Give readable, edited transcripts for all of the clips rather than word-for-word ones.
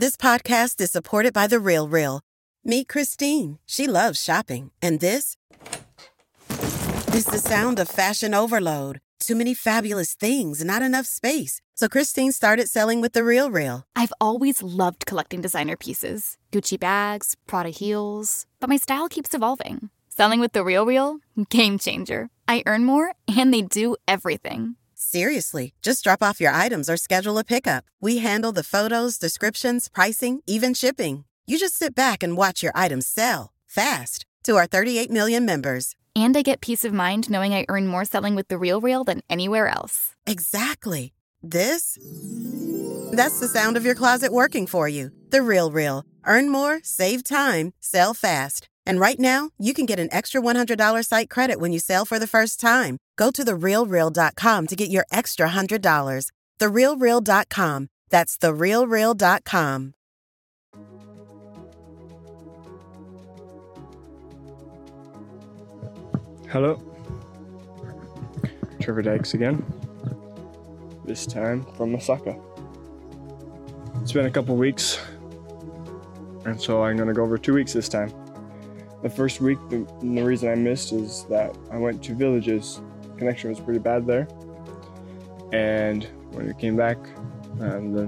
This podcast is supported by The RealReal. Meet Christine. She loves shopping. And this is the sound of fashion overload. Too many fabulous things, not enough space. So Christine started selling with The RealReal. I've always loved collecting designer pieces. Gucci bags, Prada heels. But my style keeps evolving. Selling with The RealReal? Game changer. I earn more, and they do everything. Seriously, just drop off your items or schedule a pickup. We handle the photos, descriptions, pricing, even shipping. You just sit back and watch your items sell fast to our 38 million members. And I get peace of mind knowing I earn more selling with The RealReal than anywhere else. Exactly. That's the sound of your closet working for you. The RealReal. Earn more, save time, sell fast. And right now, you can get an extra $100 site credit when you sell for the first time. Go to therealreal.com to get your extra $100. Therealreal.com. That's therealreal.com. Hello, Trevor Dykes again, this time from Osaka. It's been a couple weeks, and so I'm going to go over 2 weeks this time. The first week, the reason I missed is that I went to villages. Connection was pretty bad there, and when we came back, the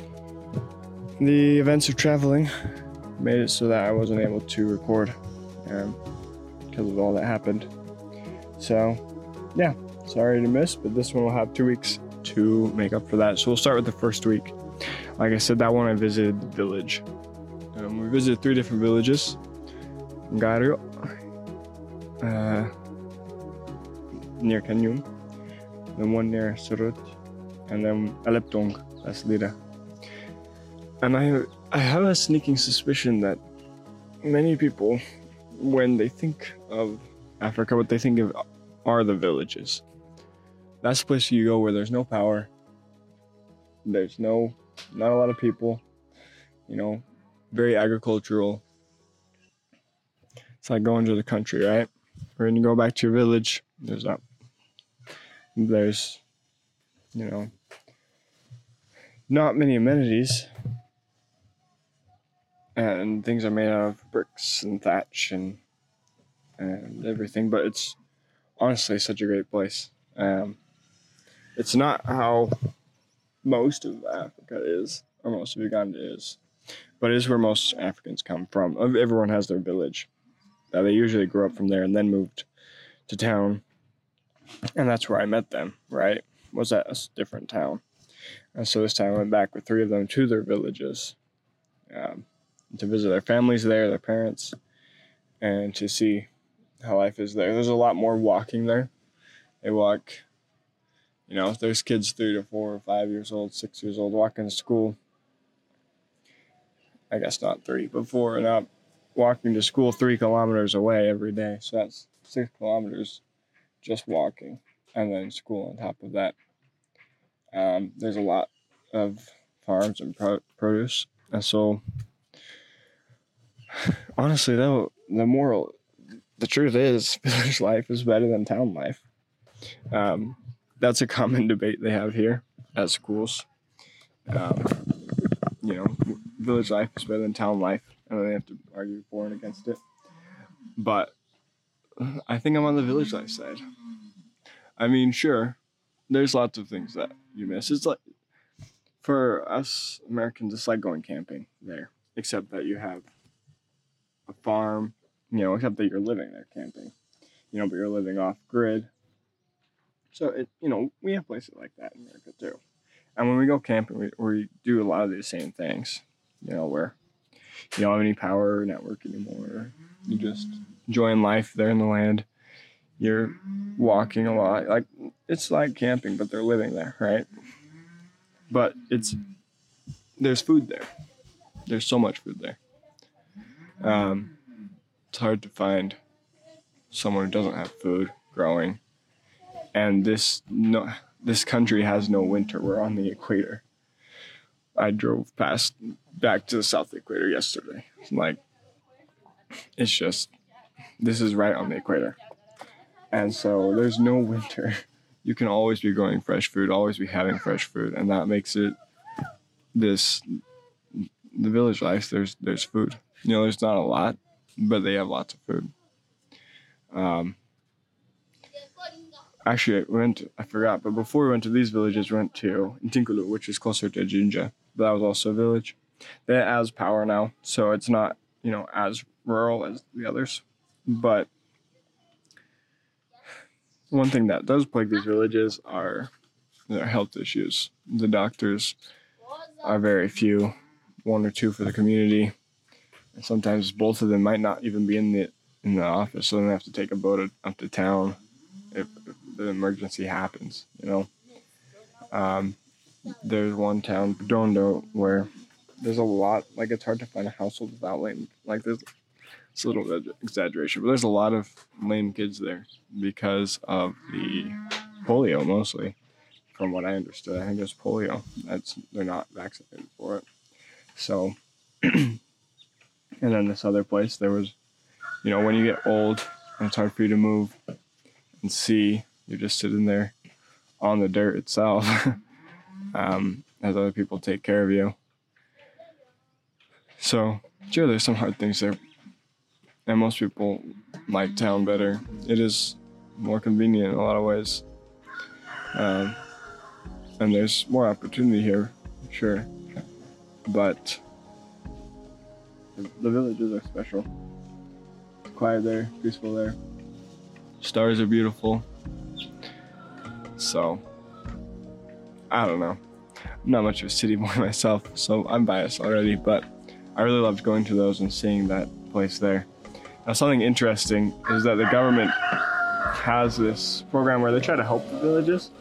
events of traveling made it so that I wasn't able to record because of all that happened. So, yeah, sorry to miss, but this one will have 2 weeks to make up for that. So we'll start with the first week. Like I said, that one I visited the village. We visited 3 different villages. Gario, near Kanyum, then one near Surut, and then Aleptong, that's Lira. And I have a sneaking suspicion that many people, when they think of Africa, what they think of are the villages. That's the place you go where there's no power, there's not a lot of people, very agricultural. It's like going to the country, right? When you go back to your village, there's not many amenities, and things are made out of bricks and thatch and everything, but it's honestly such a great place. It's not how most of Africa is, or most of Uganda is, but it is where most Africans come from. Everyone has their village. They usually grew up from there and then moved to town, and that's where I met them, right? Was at a different town. And so this time I went back with 3 of them to their villages to visit their families there, their parents, and to see how life is there. There's a lot more walking there. They walk, there's kids 3 to 4 or 5 years old, 6 years old walking to school. I guess not 3, but 4 and up, walking to school 3 kilometers away every day. So that's 6 kilometers just walking, and then school on top of that. There's a lot of farms and produce. And so, honestly, though, the truth is, village life is better than town life. That's a common debate they have here at schools. Village life is better than town life, and they have to argue for and against it. But I think I'm on the village life side. I mean, sure, there's lots of things that you miss. It's like, for us Americans, it's like going camping there, except that you have a farm, except that you're living there camping, but you're living off grid. So we have places like that in America too. And when we go camping, we do a lot of these same things, where you don't have any power or network anymore. You just enjoying life there in the land. You're walking a lot. Like, it's like camping, but they're living there, right? But there's food there. There's so much food there. It's hard to find someone who doesn't have food growing. And this country has no winter. We're on the equator. I drove back to the south equator yesterday. This is right on the equator. And so there's no winter. You can always be growing fresh food, always be having fresh food. And that makes it this the village life, there's food. You know, there's not a lot, but they have lots of food. Actually, I forgot, but before we went to these villages, we went to Ntinkulu, which is closer to Jinja. But that was also a village. They has power now, so it's not, you know, as rural as the others. But one thing that does plague these villages are their health issues. The doctors are very few, 1 or 2 for the community. And sometimes both of them might not even be in the office, so then they have to take a boat up to town if the emergency happens, you know. There's one town, Padondo, where there's a lot, like it's hard to find a household without lame. Like it's a little bit of exaggeration, but there's a lot of lame kids there because of the polio mostly. From what I understood, I think it's polio. They're not vaccinated for it. So, and then this other place, there was, you know, when you get old and it's hard for you to move and see, you're just sitting there on the dirt itself as other people take care of you. So, sure, there's some hard things there. And most people like town better. It is more convenient in a lot of ways. And there's more opportunity here, sure. But the villages are special. It's quiet there, peaceful there. Stars are beautiful. So, I don't know. I'm not much of a city boy myself, so I'm biased already, but I really loved going to those and seeing that place there. Now, something interesting is that the government has this program where they try to help the villages.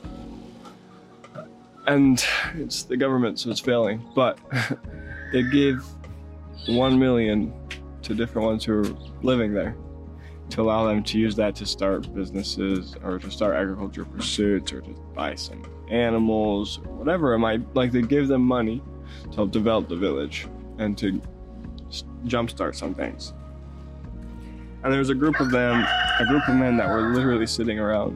And it's the government, so it's failing. But they give $1 million to different ones who are living there to allow them to use that to start businesses or to start agricultural pursuits or to buy some animals or whatever it might. Like, they give them money to help develop the village and to jumpstart some things. And there was a group of men that were literally sitting around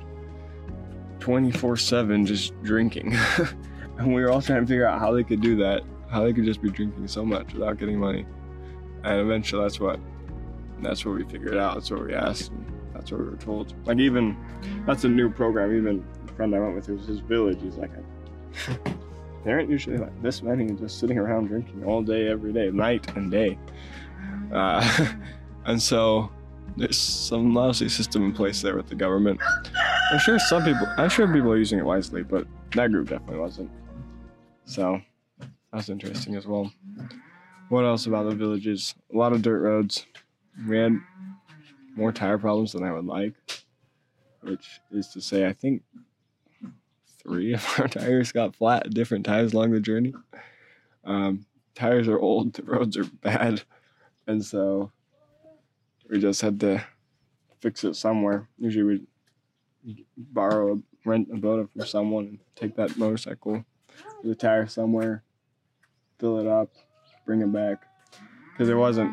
24/7 just drinking. And we were all trying to figure out how they could do that, how they could just be drinking so much without getting money. And eventually that's what we figured out. That's what we asked, and that's what we were told. Like, even that's a new program. Even the friend I went with, it was his village. He's like, they aren't usually like this many just sitting around drinking all day, every day, night and day. And so there's some lousy system in place there with the government. I'm sure people are using it wisely, but that group definitely wasn't. So that's interesting as well. What else about the villages? A lot of dirt roads. We had more tire problems than I would like, which is to say, I think 3 of our tires got flat at different times along the journey. Tires are old, the roads are bad, and so we just had to fix it somewhere. Usually we'd rent a boat from someone and take that motorcycle with a tire somewhere, fill it up, bring it back. Because it wasn't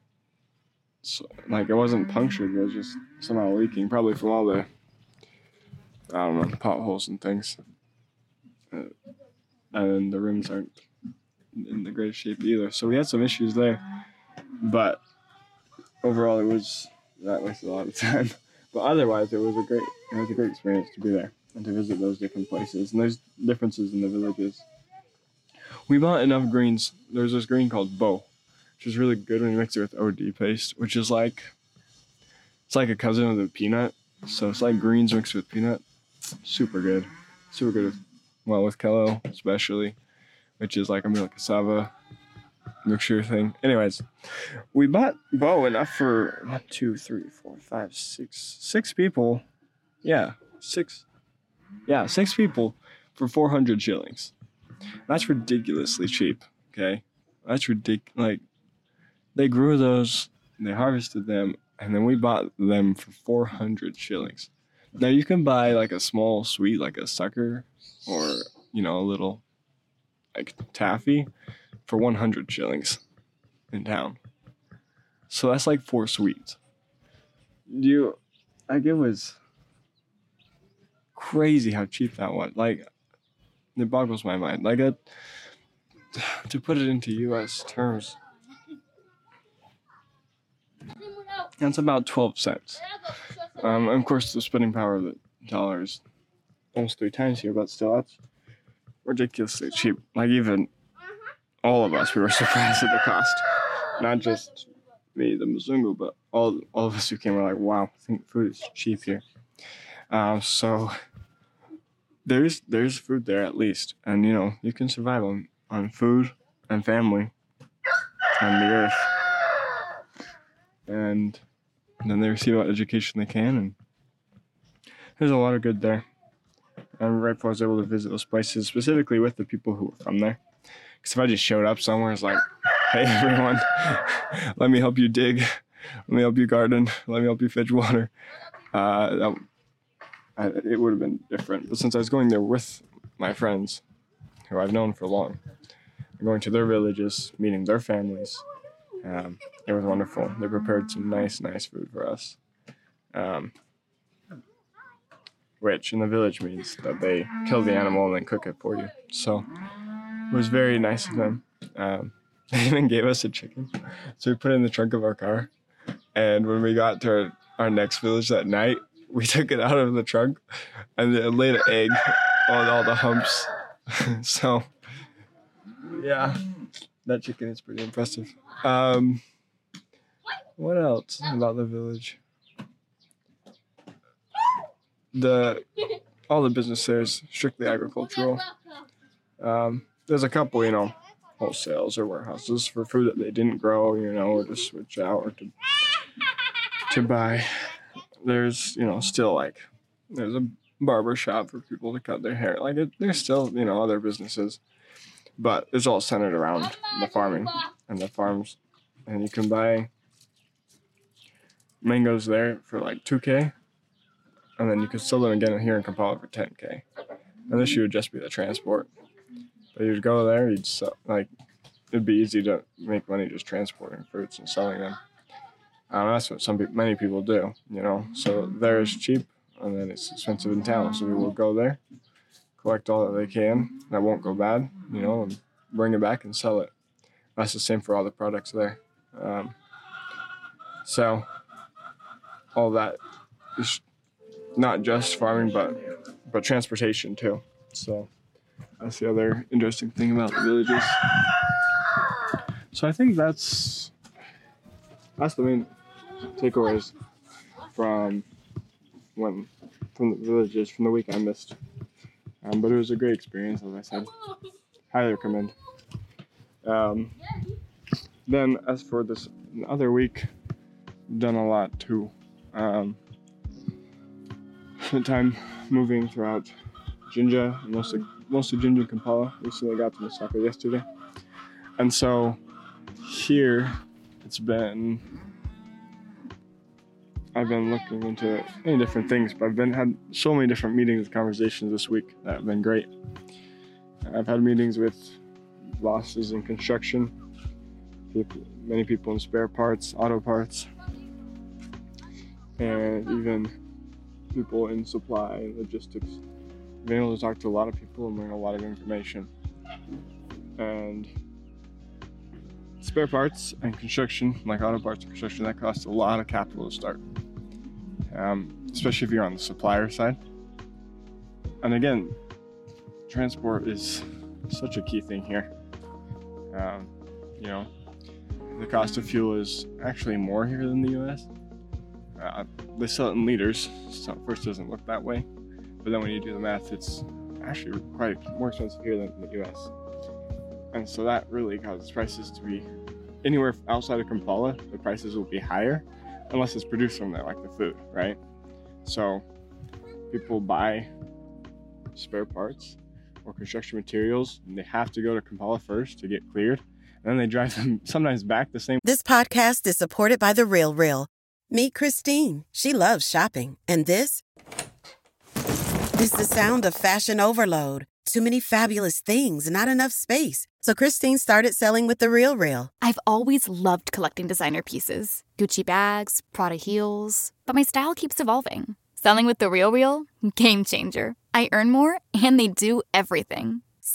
punctured, it was just somehow leaking, probably from all the, potholes and things. And the rims aren't in the greatest shape either. So we had some issues there. But overall, that wasted a lot of time. But otherwise, it was a great experience to be there and to visit those different places. And there's differences in the villages. We bought enough greens. There's this green called Bo, which is really good when you mix it with OD paste, which is it's like a cousin of the peanut. So it's like greens mixed with peanut. Super good. Super good with Kello, especially, which is like a meal cassava mixture thing. Anyways, we bought Bo enough for 1, 2, 3, 4, 5, 6 people. Yeah, 6 people for 400 shillings. That's ridiculously cheap. Okay, that's ridiculous. Like, they grew those, they harvested them, and then we bought them for 400 shillings. Now you can buy like a small sweet, like a sucker, or a little like taffy, for 100 shillings in town. So that's like 4 sweets. It was crazy how cheap that was. Like, it boggles my mind. Like, to put it into U.S. terms, that's about 12 cents. Of course, the spending power of the dollar is almost 3 times here, but still, that's ridiculously cheap. Like, even all of us, we were surprised at the cost. Not just me, the Mzungu, but all of us who came were like, wow, I think food is cheap here. So there's food there at least. And, you can survive on food and family and the earth. And then they receive what education they can. And there's a lot of good there. I'm grateful I was able to visit those places, specifically with the people who were from there. Because if I just showed up somewhere, it's like, hey, everyone, let me help you dig. Let me help you garden. Let me help you fetch water. It would have been different. But since I was going there with my friends, who I've known for long, going to their villages, meeting their families, it was wonderful. They prepared some nice food for us. Which in the village means that they kill the animal and then cook it for you. So it was very nice of them. They even gave us a chicken. So we put it in the trunk of our car. And when we got to our next village that night, we took it out of the trunk and it laid an egg on all the humps. So, yeah, that chicken is pretty impressive. What else about the village? All the business there is strictly agricultural. There's a couple, wholesales or warehouses for food that they didn't grow, or to switch out or to buy. There's, still there's a barber shop for people to cut their hair. There's still, other businesses, but it's all centered around the farming and the farms. And you can buy mangoes there for $2K. And then you could sell them again here in Kampala for $10K. And this would just be the transport. But you'd go there, you'd sell, it'd be easy to make money just transporting fruits and selling them. That's what many people do, So there is cheap, and then it's expensive in town. So people will go there, collect all that they can that won't go bad, and bring it back and sell it. That's the same for all the products there. So all that is not just farming, but transportation too. So that's the other interesting thing about the villages. So I think that's the main takeaways from the villages from the week I missed. But it was a great experience, as I said. Highly recommend. Then as for this other week, done a lot too. Spent time moving throughout Jinja, mostly Jinja and Kampala. Recently got to Masaka yesterday. And so here I've been looking into many different things, but I've had so many different meetings and conversations this week that have been great. I've had meetings with bosses in construction, many people in spare parts, auto parts, and even people in supply and logistics. I've been able to talk to a lot of people and learn a lot of information. And spare parts and construction, like auto parts and construction, that costs a lot of capital to start, especially if you're on the supplier side. And again, transport is such a key thing here. The cost of fuel is actually more here than the US. They sell it in liters, so at first it doesn't look that way, but then when you do the math, it's actually quite more expensive here than in the US. And so that really causes prices to be anywhere outside of Kampala, the prices will be higher unless it's produced from there, like the food, right? So people buy spare parts or construction materials, and they have to go to Kampala first to get cleared, and then they drive them sometimes back the same. This podcast is supported by The Real Real. Meet Christine. She loves shopping. And this is the sound of fashion overload. Too many fabulous things, not enough space. So Christine started selling with The Real Real. I've always loved collecting designer pieces. Gucci bags, Prada heels. But my style keeps evolving. Selling with The Real Real? Game changer. I earn more, and they do everything.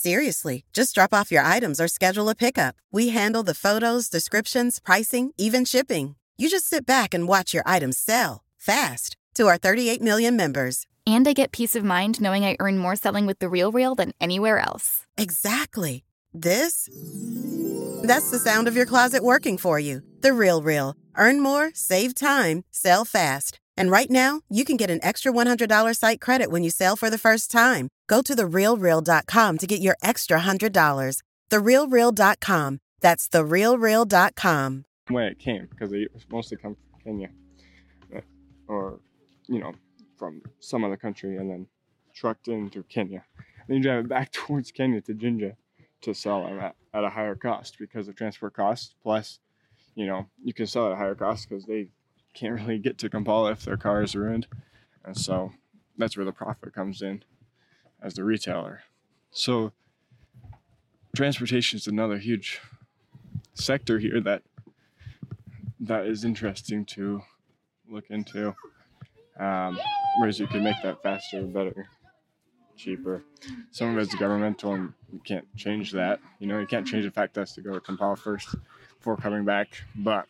Seriously, just drop off your items or schedule a pickup. We handle the photos, descriptions, pricing, even shipping. You just sit back and watch your items sell fast to our 38 million members. And I get peace of mind knowing I earn more selling with The RealReal than anywhere else. Exactly. That's the sound of your closet working for you. The RealReal. Earn more, save time, sell fast. And right now, you can get an extra $100 site credit when you sell for the first time. Go to therealreal.com to get your extra $100. Therealreal.com. That's therealreal.com. Way it came, because they mostly come from Kenya, or from some other country, and then trucked in through Kenya. And then you drive it back towards Kenya to Jinja to sell them at a higher cost because of transport costs. Plus, you can sell at a higher cost because they can't really get to Kampala if their car is ruined, and so that's where the profit comes in as the retailer. So transportation is another huge sector here that is interesting to look into. Ways you can make that faster, better, cheaper. Some of it's governmental, and you can't change that. You can't change the fact that it has to go to Kampala first before coming back. But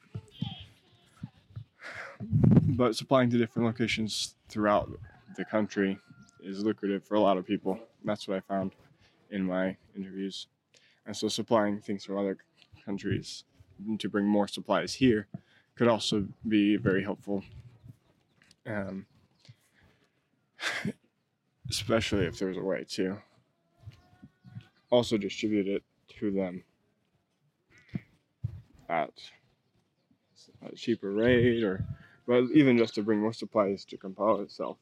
supplying to different locations throughout the country is lucrative for a lot of people. That's what I found in my interviews. And so supplying things from other countries to bring more supplies here could also be very helpful. Especially if there's a way to also distribute it to them at a cheaper rate, but even just to bring more supplies to Kampala itself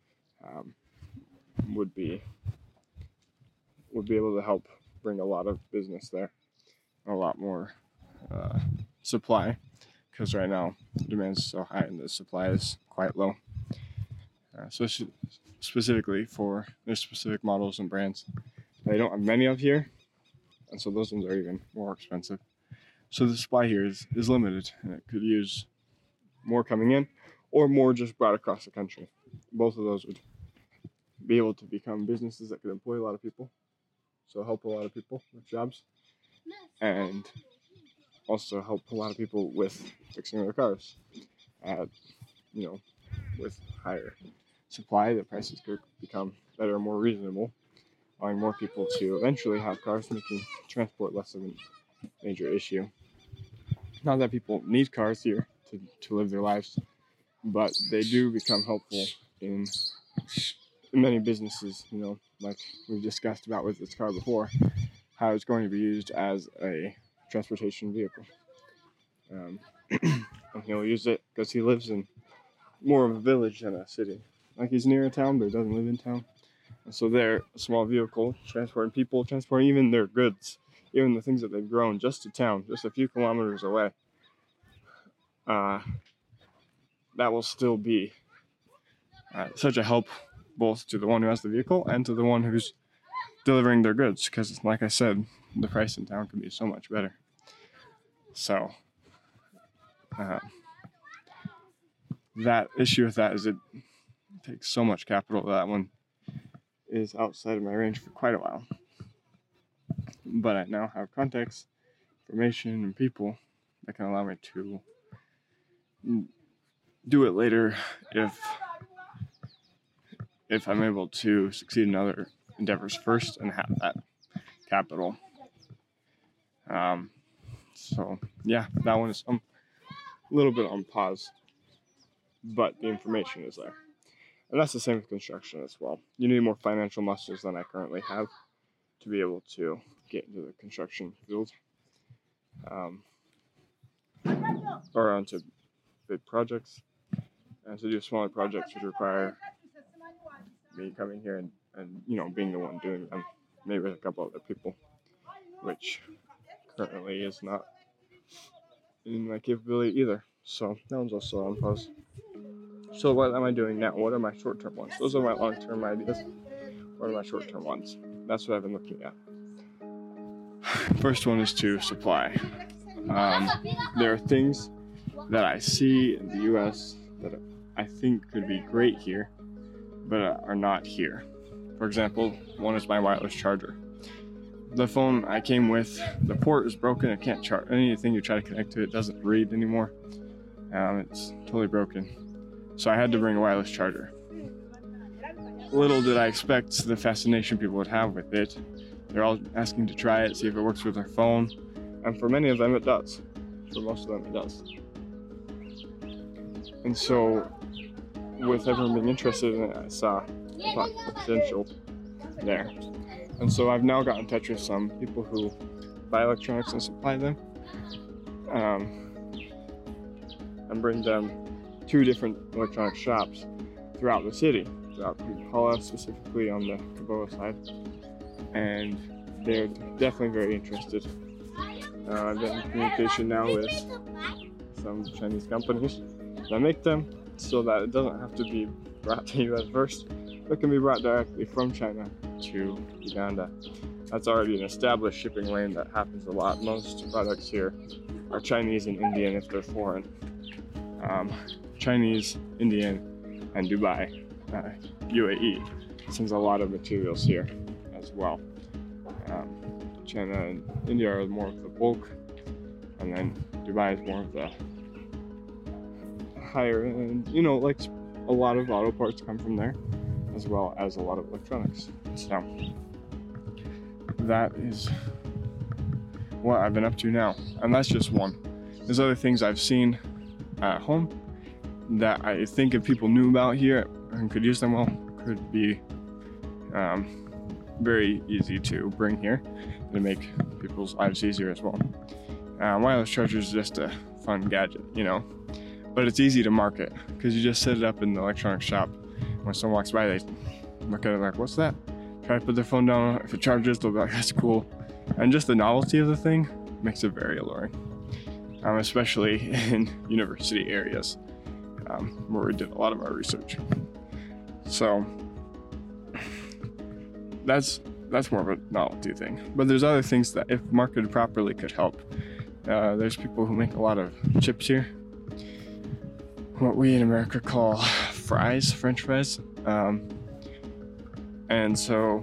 would be able to help bring a lot of business there, a lot more supply, because right now demand is so high and the supply is quite low. So specifically for their specific models and brands they don't have many of here, and so those ones are even more expensive. So the supply here is limited, and it could use more coming in or more just brought across the country. Both of those would be able to become businesses that could employ a lot of people, so help a lot of people with jobs, and also help a lot of people with fixing their cars at, with higher supply. The prices could become better and more reasonable, allowing more people to eventually have cars, making transport less of a major issue. Not that people need cars here to live their lives, but they do become helpful in many businesses, like we discussed about with this car before, how it's going to be used as a transportation vehicle. And he'll use it because he lives in more of a village than a city. Like, he's near a town, but he doesn't live in town. And so they're a small vehicle transporting people, transporting even their goods, even the things that they've grown just to town, just a few kilometers away. That will still be such a help both to the one who has the vehicle and to the one who's delivering their goods, because like I said, the price in town can be so much better. So that issue with that is it takes so much capital. That one is outside of my range for quite a while, but I now have contacts, information, and people that can allow me to do it later if I'm able to succeed in other endeavors first and have that capital. So yeah, that one is a little bit on pause, but the information is there. And that's the same with construction as well. You need more financial muscles than I currently have to be able to get into the construction field, or onto big projects. And to do smaller projects would require me coming here and being the one doing them, maybe with a couple other people, which currently is not in my capability either. So that one's also on pause. So what am I doing now? What are my short-term ones? Those are my long-term ideas. What are my short-term ones? That's what I've been looking at. First one is to supply. There are things that I see in the U.S. that I think could be great here, but are not here. For example, one is my wireless charger. the phone I came with, the port is broken. It can't charge. Anything you try to connect to it doesn't read anymore. It's totally broken. So I had to bring a wireless charger. Little did I expect the fascination people would have with it. They're all asking to try it, see if it works with their phone. And for many of them, it does. For most of them, it does. And so, with everyone being interested in it, I thought potential there. And so I've now got in touch with some people who buy electronics and supply them. And bring them to different electronic shops throughout the city, throughout Kahala, specifically on the Kaboa side. And they're definitely very interested. I've been in communication now with some Chinese companies that make them so that it doesn't have to be brought to the US first. It can be brought directly from China to Uganda. That's already an established shipping lane that happens a lot. Most products here are Chinese and Indian if they're foreign. Chinese, Indian, and Dubai, UAE, sends a lot of materials here as well. China and India are more of the bulk, and then Dubai is more of the higher end. Like a lot of auto parts come from there, as well as a lot of electronics. So that is what I've been up to now, and that's just one. There's other things I've seen at home that I think if people knew about here and could use them well, could be very easy to bring here to make people's lives easier as well. Wireless charger is just a fun gadget, but it's easy to market because you just set it up in the electronics shop. When someone walks by, they look at it like, what's that? Try to put their phone down. If it charges, they'll be like, that's cool. And just the novelty of the thing makes it very alluring. Especially in university areas where we did a lot of our research. So that's more of a novelty thing. But there's other things that, if marketed properly, could help. There's people who make a lot of chips here, what we in America call fries, French fries. And so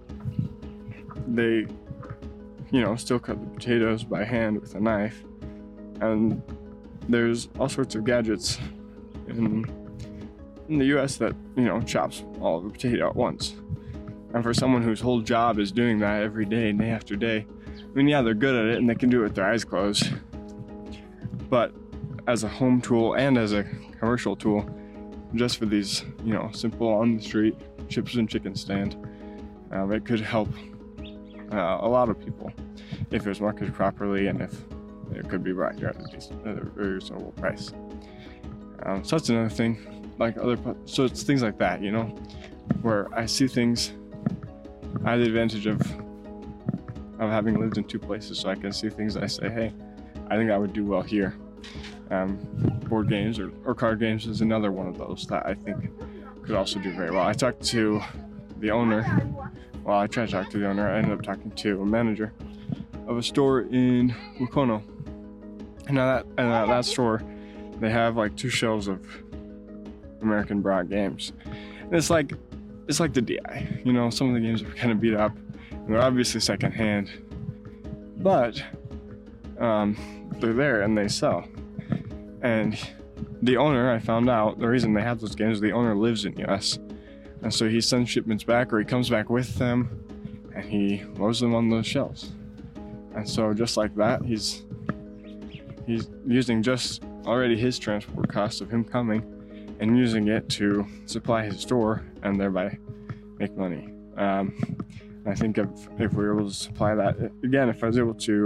they, still cut the potatoes by hand with a knife. And there's all sorts of gadgets in the US that, chops all of the potato at once. And for someone whose whole job is doing that every day after day, they're good at it and they can do it with their eyes closed. But as a home tool and as a commercial tool, just for these, simple on the street chips and chicken stand, it could help a lot of people if it was marketed properly and if it could be brought here at a very reasonable price. So that's another thing. So it's things like that, where I see things. I have the advantage of having lived in two places, so I can see things that I say, hey, I think I would do well here. Board games or card games is another one of those that I think could also do very well. I talked to the owner. Well, I tried to talk to the owner. I ended up talking to a manager of a store in Mukono. And at that store, they have 2 shelves of American brought games. And it's like the DI. Some of the games are kind of beat up. And they're obviously secondhand. But they're there and they sell. And the owner, I found out, the reason they have those games, the owner lives in US. And so he sends shipments back, or he comes back with them, and he loads them on those shelves. And so just like that, he's using just already his transport cost of him coming and using it to supply his store and thereby make money. I think if we were able to supply that, again, if I was able to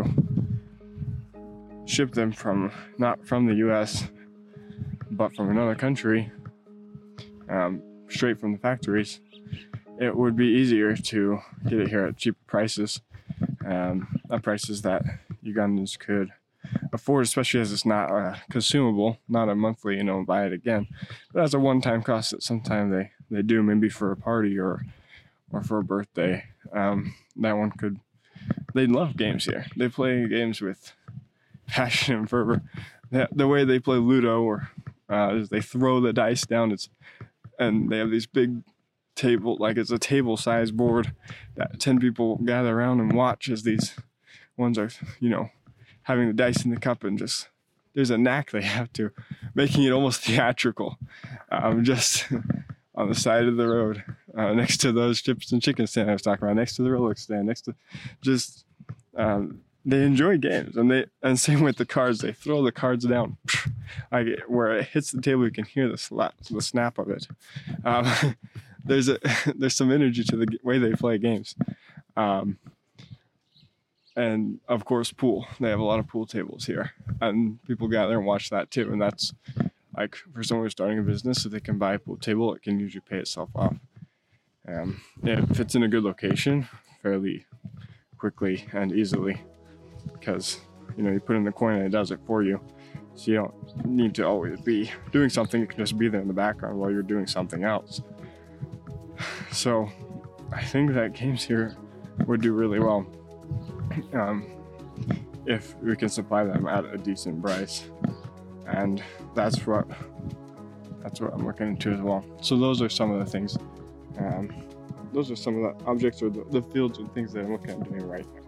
ship them not from the US, but from another country, straight from the factories, it would be easier to get it here at cheaper prices, at prices that Ugandans could afford, especially as it's not consumable, not a monthly, buy it again, but as a one-time cost that sometime they do, maybe for a party or for a birthday. They love games here. They play games with passion and fervor. The way they play Ludo is they throw the dice down, and they have these big table, like it's a table-sized board that 10 people gather around and watch as these ones are, having the dice in the cup, and just there's a knack they have to making it almost theatrical, just on the side of the road, next to those chips and chicken stand I was talking about, next to the Rolex stand, next to just they enjoy games, and same with the cards. They throw the cards down, like where it hits the table, you can hear the snap of it. There's some energy to the way they play games, and of course pool. They have a lot of pool tables here, and people gather and watch that too. And that's like for someone who's starting a business, if they can buy a pool table, it can usually pay itself off. If it's in a good location, fairly quickly and easily, because you put in the coin and it does it for you, so you don't need to always be doing something. You can just be there in the background while you're doing something else. So I think that games here would do really well if we can supply them at a decent price, and that's what I'm looking into as well. So those are some of the things. Those are some of the objects or the fields and things that I'm looking at doing right now.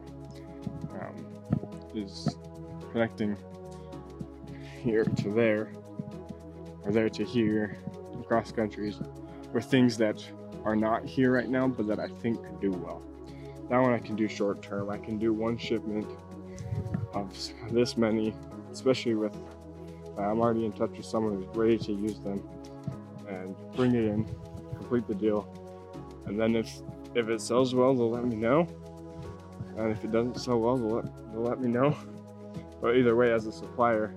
Is connecting here to there, or there to here, across countries, or things that are not here right now, but that I think could do well. That one I can do short term. I can do one shipment of this many, especially with, I'm already in touch with someone who's ready to use them, and bring it in, complete the deal. And then if it sells well, they'll let me know. And if it doesn't sell well, they'll let me know. But either way, as a supplier,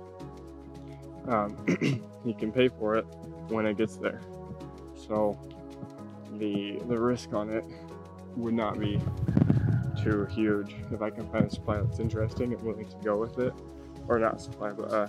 he can pay for it when it gets there. So the risk on it would not be too huge if I can find a supplier that's interesting and willing to go with it, or not supply, but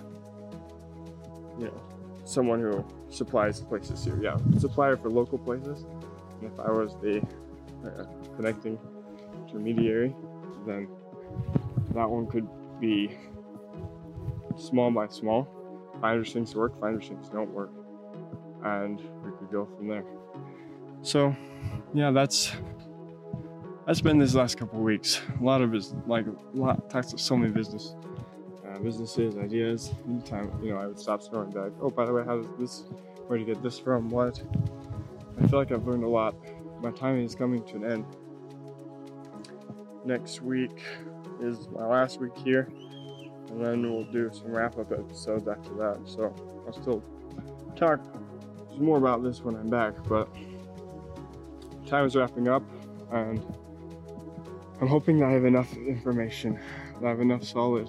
someone who supplies places here. Yeah, supplier for local places. And if I was the connecting intermediary, then that one could be small by small. Finders things work, finders things don't work, and we could go from there. So yeah, that's been this last couple of weeks. A lot talks to so many businesses, ideas. Anytime I would stop scrolling back. Oh, by the way, where to get this from? What? I feel like I've learned a lot. My timing is coming to an end. Next week is my last week here, and then we'll do some wrap-up episodes after that. So I'll still talk more about this when I'm back, but time is wrapping up, and I'm hoping that I have enough information, that I have enough solid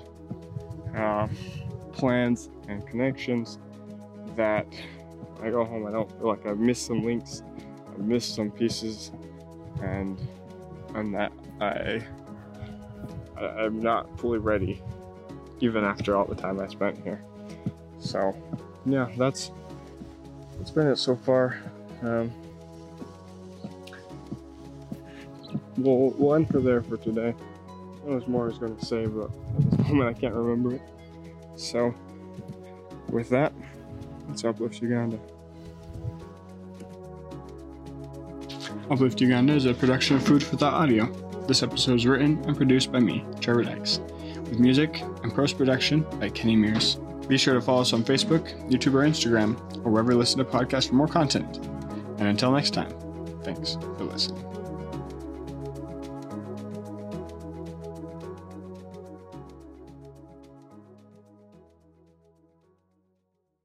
plans and connections that I go home, I don't feel like I've missed some links, I've missed some pieces, and that I'm not fully ready, even after all the time I spent here. So yeah, that's been it so far. We'll end for there for today. There's more I was going to say, but at this moment I can't remember it. So with that, let's Uplift Uganda. Uplift Uganda is a production of Food for Thought Audio. This episode was written and produced by me, Trevor Dykes, with music and post-production by Kenny Mears. Be sure to follow us on Facebook, YouTube, or Instagram, or wherever you listen to podcasts for more content. And until next time, thanks for listening.